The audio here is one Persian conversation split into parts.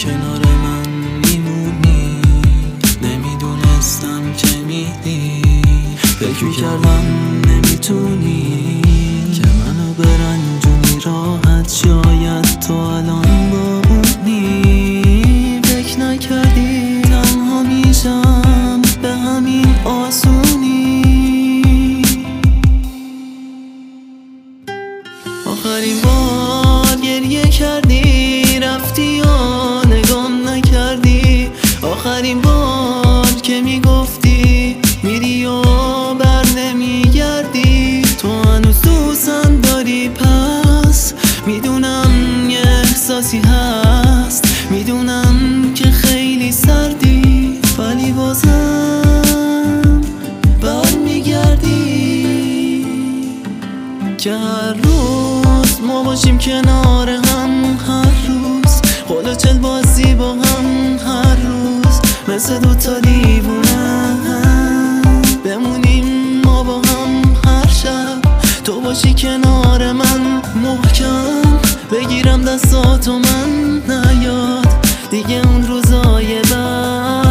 کنار من میمونی، نمیدونستم که میدی. فکر میکردم نمیتونی که منو برنجونی راحت، شاید تو الان با اونی. فکر نکردی تنها میشم به همین آسونی. آخرین بار گریه کردی رفتی و نگام نکردی. آخرین بار که میگفتی میری و بر نمیگردی. تو هنوز دوستم داری، پس میدونم یه احساسی هست، میدونم که خیلی سردی، ولی بازم بر میگردی. که هر روز ما باشیم کنار هم، هر روز قلوچل بازی با هم، هر روز مثل دوتا دیوونه بمونیم ما با هم. هر شب تو باشی کنار من، محکم بگیرم دستاتو من، نیاد دیگه اون روزای بعد.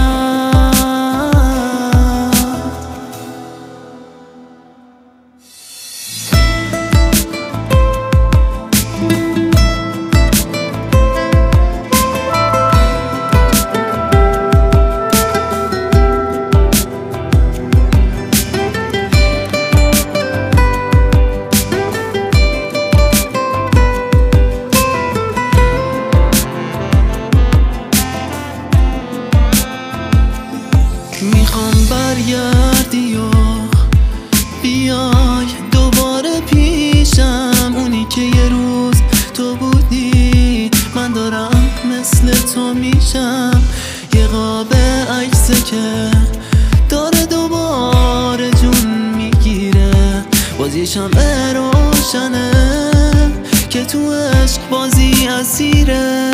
میخوام برگردی و بیای دوباره پیشم، اونی که یه روز تو بودی. من دارم مثل تو میشم، یه قاب عکسه که داره دوباره جون میگیره. باز یه شمع روشنه که تو عشق بازی اسیره.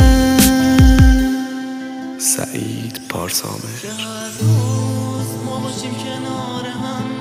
سعید پارسا. هر روز ما باشیم کنار هم،